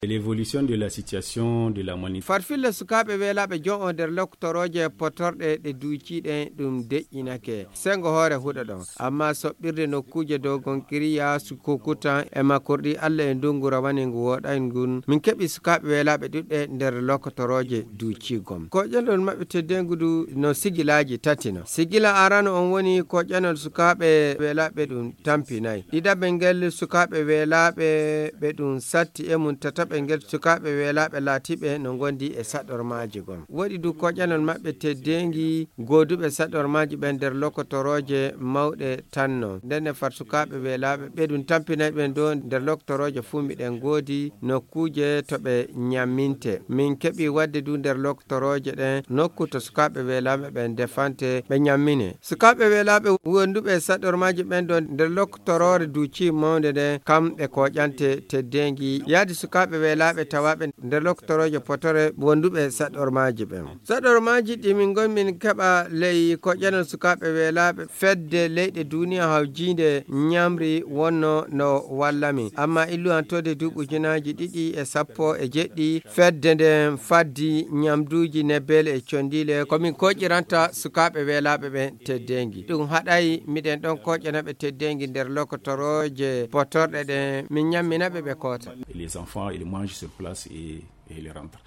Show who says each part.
Speaker 1: L'évolution de la situation de la manif.
Speaker 2: Farfille sukaɓe welaɓe jon o nder loktoroje potorɗe ɗe duuciɗe ɗum deƴƴinake sengo hoore huɗo ɗon amma soɓɓirde nokkuje dow gonkiriya sukukutan e makurɗi Allah e ndungu rawani ngu woɗay ngun min keɓi sukaɓe welaɓe ɗuɗɗe nder loktoroje duucigom ko ƴenɗol maɓɓe teddengu du no sigilaji tati no sigila arano on woni ko ƴenol sukaɓe welaɓe ɗum tampinayi ɗiɗaɓe ngel sukaɓe welaɓe ɓe ɗum satti e mum tataɓe ngel sukaɓe welaɓe laatiɓe no gondi e saɗormaji gon woɗi du koƴanol maɓɓe teddengi goduɓe saɗormaji ɓe nder lokotoroje mawɗe tanno ndenne far sukaɓe welaɓe ɓe ɗum tampinayi ɓen do nder lokotoroje fuu miɗen goodi nokkuje to ɓe ñamminte min keɓi wadde du nder lokotoroje ɗen nokku to sukaɓe welaɓe ɓen defante ɓe ñammine sukaɓe welaɓe wonduɓe saɗormaji ɓen do nder lokotorore duuci mawde nden kam ɓe koƴante teddengi yaadi sukaɓe welaɓe tawaɓe nder loktoroje potore wonduɓe saɗormaji ɓen saɗormaji ɗi min gon min keɓa ley ko ƴenon sukaɓe welaɓe fedde leyɗe duniya hawjinde ñamri wonno no wallami amma illu antode duɓujunaji 210 fedde nden faddi ñamduji nebbele e condile komin koƴiranta sukaɓe welaɓe ɓen teddengi ɗum haɗay miɗen ɗon koƴanaɓe teddengi nder lokotoroje potorɗe ɗen min ñamminaɓe ɓe kota.
Speaker 1: Les enfants ils mangent sur place et ils rentrent.